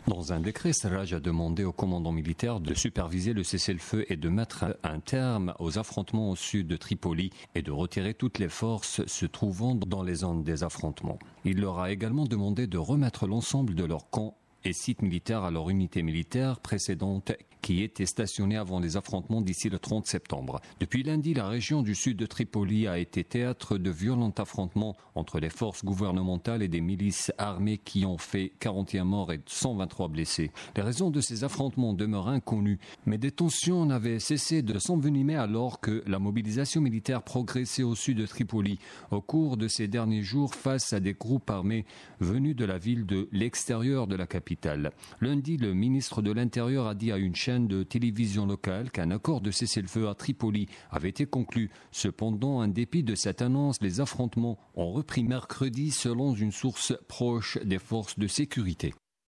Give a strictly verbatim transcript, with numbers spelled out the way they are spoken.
Dans un décret, Sarraj a demandé au commandant militaire de superviser le cessez-le-feu et de mettre un terme aux affrontements au sud de Tripoli et de retirer toutes les forces se trouvant dans les zones des affrontements. Il leur a également demandé de remettre l'ensemble de leurs camps et sites militaires à leur unité militaire précédente qui était stationnée avant les affrontements d'ici le trente septembre. Depuis lundi, la région du sud de Tripoli a été théâtre de violents affrontements entre les forces gouvernementales et des milices armées qui ont fait quarante et un morts et cent vingt-trois blessés. Les raisons de ces affrontements demeurent inconnues, mais des tensions n'avaient cessé de s'envenimer alors que la mobilisation militaire progressait au sud de Tripoli au cours de ces derniers jours face à des groupes armés venus de la ville de l'extérieur de la capitale. Lundi, le ministre de l'Intérieur a dit à une chaîne de télévision locale qu'un accord de cessez-le-feu à Tripoli avait été conclu. Cependant, en dépit de cette annonce, les affrontements ont repris mercredi selon une source proche des forces de sécurité.